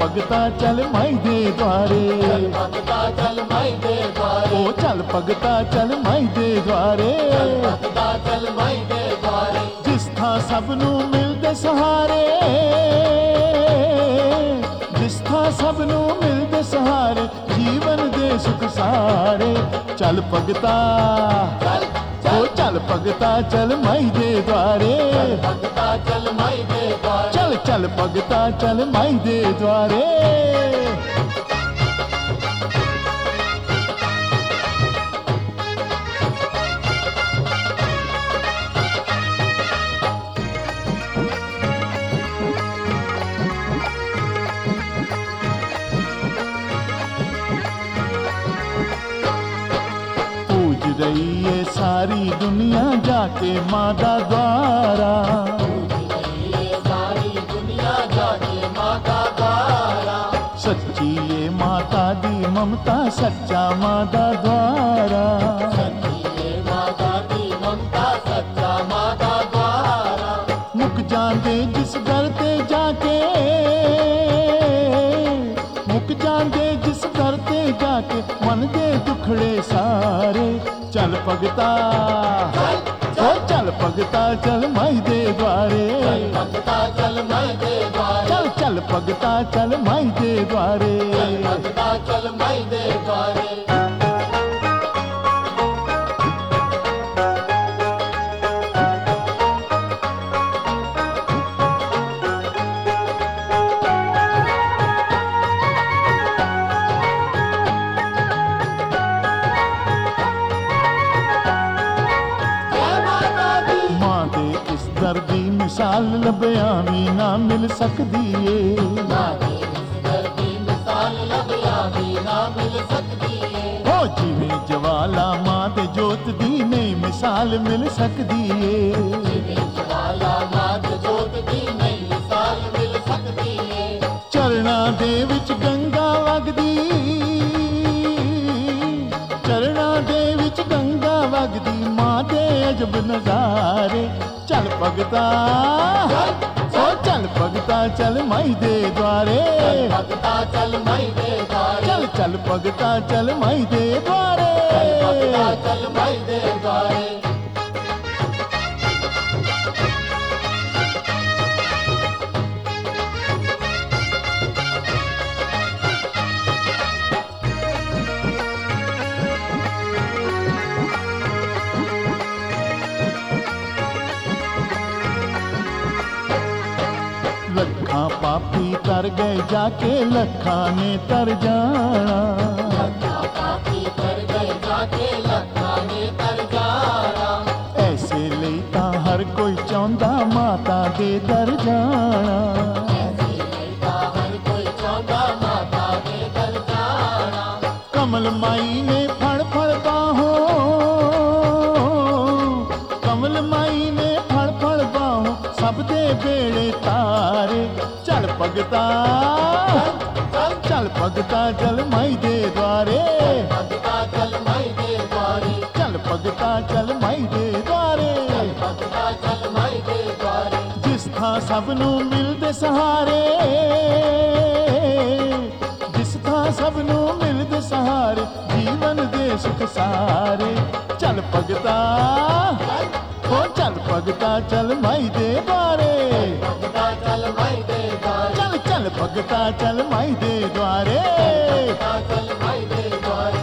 भगता चल माई दे द्वारे, चल भगता चल माई दे द्वारे, ओ चल भगता चल माई दे द्वारे। चल भगता चल माई दे द्वारे, जिस थां सब नूं मिलदे सहारे, जिस थां सब नूं मिलदे सहारे, जीवन दे सुख सारे। चल भगता चल ओ चल भगता चल माई दे द्वारे, चल भगता चल माई दे द्वारे, चल चल भगता चल माई दे द्वारे। पूज रही है सारी दुनिया जाके माँ दा द्वारा, ये सारी दुनिया जाके माता द्वारा, सच्ची ये माता दी ममता सच्चा माँ दा द्वारा। ये माता की ममता सच्चा माता द्वारा, मुक जांदे जिस दर ते जाके, मुक जांदे जिस दर ते जाके, मन दे दुखड़े सारे। चल भगता ओ चल भगता चल माई दे द्वारे, चल भगता चल माई दे द्वारे, चल चल भगता चल माई दे द्वारे। चल भगता चल माई दे द्वारे, जय माता दी, मां दे इस दर दी मिसाल लभया भी ना मिल सकदी ए, माते इस दर की मिसाल लभया भी ना मिल सकती है, हो जिवें जवाला मां दे जोत दी नहीं मिसाल मिल सकदी ए। जिਵੇਂ ज्वाला मात जोत दी नहीं मिसाल मिल सकती है, चरणां दे विच गंगा वगदी, चरणां दे विच गंगा वगदी, मां दे अजब नजारे। चल भगता ओ चल भगता चल माई दे द्वारे, भगता चल माई दे द्वारे, चल चल भगता चल माई दे द्वारे। भगता चल माई दे द्वारे, लखां पापी तर गए जाके लखां ने तर जाना, लखा पापी कर गए जाके लखा ने तर जाना, ऐसे ਲਈ ਤਾਂ हर कोई चाਹੁੰਦਾ माता दे दर जाना। ऐसे लड़का हर कोई चाहता माता के दर जाना, कमल माई ने फड़ फड़ बाहों, कमल माई ने फड़ फड़ बाहों, सब दे बेड़े तारे। चल भगता चल भगता चल माई दे द्वारे, भगता चल माई दे द्वारे, चल भगता चल माई दे द्वारे। भगता चल माई दे द्वारे, जिस थां सब नूं मिलदे सहारे, जिस थां सब नूं मिलदे सहारे, जीवन दे सुख सारे। चल भगता ओ चल भगता चल माई दे द्वारे, भगता चल माई दे द्वारे, चल चल भगता चल माई दे द्वारे। भगता चल माई दे द्वारे।